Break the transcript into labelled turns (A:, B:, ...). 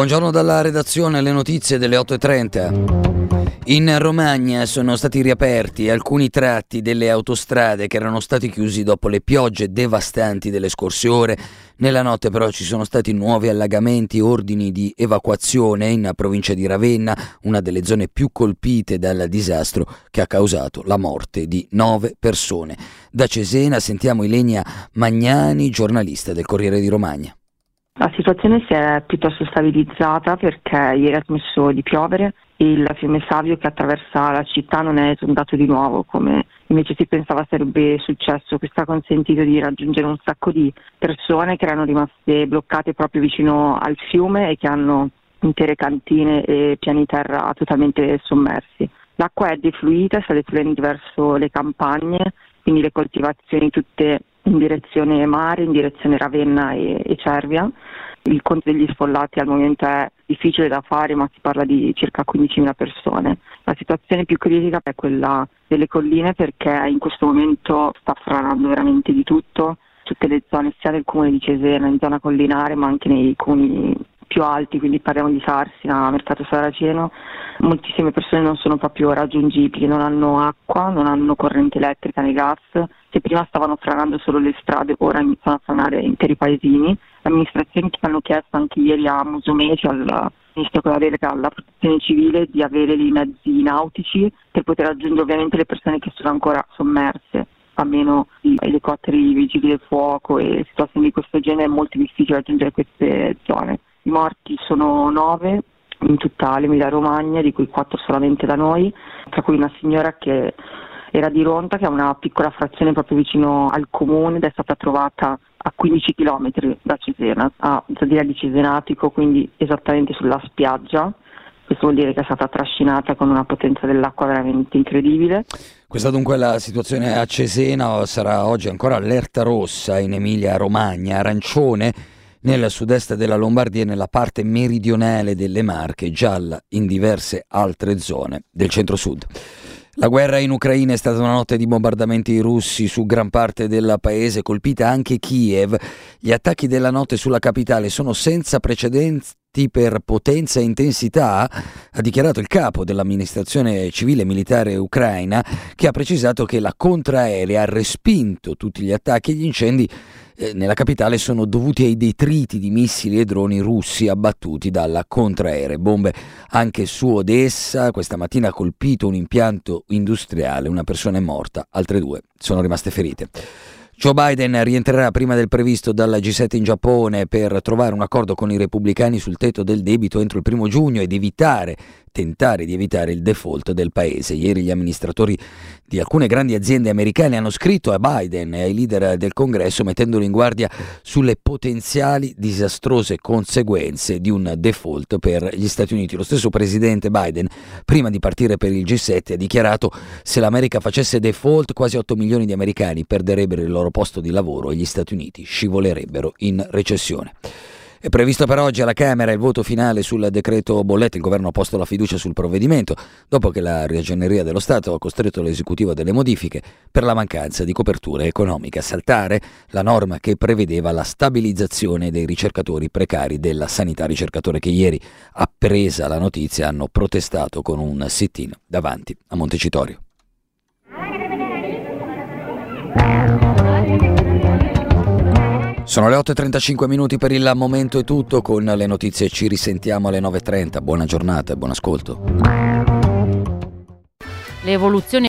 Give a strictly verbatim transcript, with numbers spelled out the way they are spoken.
A: Buongiorno dalla redazione, le notizie delle otto e trenta. In Romagna sono stati riaperti alcuni tratti delle autostrade che erano stati chiusi dopo le piogge devastanti delle scorse ore. Nella notte però ci sono stati nuovi allagamenti, ordini di evacuazione in provincia di Ravenna, una delle zone più colpite dal disastro che ha causato la morte di nove persone. Da Cesena sentiamo Ilenia Magnani, giornalista del Corriere di Romagna.
B: La situazione si è piuttosto stabilizzata perché ieri ha smesso di piovere e il fiume Savio che attraversa la città non è esondato di nuovo come invece si pensava sarebbe successo. Questo ha consentito di raggiungere un sacco di persone che erano rimaste bloccate proprio vicino al fiume e che hanno intere cantine e piani terra totalmente sommersi. L'acqua è defluita, sta defluendo verso le campagne, quindi le coltivazioni tutte in direzione mare, in direzione Ravenna e, e Cervia. Il conto degli sfollati al momento è difficile da fare, ma si parla di circa quindicimila persone. La situazione più critica è quella delle colline perché in questo momento sta franando veramente di tutto, tutte le zone sia del comune di Cesena, in zona collinare, ma anche nei comuni più alti, quindi parliamo di Sarsina, Mercato Saraceno. Moltissime persone non sono proprio raggiungibili, non hanno acqua, non hanno corrente elettrica né gas. Se prima stavano franando solo le strade, ora iniziano a franare interi paesini. Le amministrazioni hanno chiesto anche ieri a Musumeci, al ministro con la delega alla protezione civile, di avere dei mezzi nautici per poter raggiungere ovviamente le persone che sono ancora sommerse. A meno di elicotteri, vigili del fuoco e situazioni di questo genere è molto difficile raggiungere queste zone. I morti sono nove in tutta l'Emilia Romagna, di cui quattro solamente da noi, tra cui una signora che era di Ronta, che è una piccola frazione proprio vicino al comune ed è stata trovata a quindici chilometri da Cesena, a Zadira di Cesenatico, quindi esattamente sulla spiaggia. Questo vuol dire che è stata trascinata con una potenza dell'acqua veramente incredibile.
A: Questa dunque è la situazione a Cesena. Sarà oggi ancora allerta rossa in Emilia Romagna, arancione nel sud-est della Lombardia e nella parte meridionale delle Marche, gialla in diverse altre zone del centro-sud. La guerra in Ucraina è stata una notte di bombardamenti russi su gran parte del paese, colpita anche Kiev. Gli attacchi della notte sulla capitale sono senza precedenti per potenza e intensità, ha dichiarato il capo dell'amministrazione civile militare ucraina, che ha precisato che la contraerea ha respinto tutti gli attacchi e gli incendi eh, nella capitale sono dovuti ai detriti di missili e droni russi abbattuti dalla contraerea. Bombe anche su Odessa. Questa mattina ha colpito un impianto industriale, una persona è morta, altre due sono rimaste ferite. Joe Biden rientrerà prima del previsto dal G sette in Giappone per trovare un accordo con i repubblicani sul tetto del debito entro il primo giugno ed evitare, tentare di evitare il default del paese. Ieri gli amministratori di alcune grandi aziende americane hanno scritto a Biden e ai leader del Congresso mettendolo in guardia sulle potenziali disastrose conseguenze di un default per gli Stati Uniti. Lo stesso presidente Biden, prima di partire per il G sette, ha dichiarato: se l'America facesse default, quasi otto milioni di americani perderebbero il loro posto di lavoro e gli Stati Uniti scivolerebbero in recessione. È previsto per oggi alla Camera il voto finale sul decreto bollette. Il governo ha posto la fiducia sul provvedimento dopo che la Ragioneria dello Stato ha costretto l'esecutivo a delle modifiche per la mancanza di copertura economica. Saltare la norma che prevedeva la stabilizzazione dei ricercatori precari della sanità, ricercatori che ieri, appresa la notizia, hanno protestato con un sit-in davanti a Montecitorio. Sono le otto e trentacinque minuti, per il momento è tutto. Con le notizie ci risentiamo alle nove e trenta. Buona giornata e buon ascolto.
C: Le evoluzioni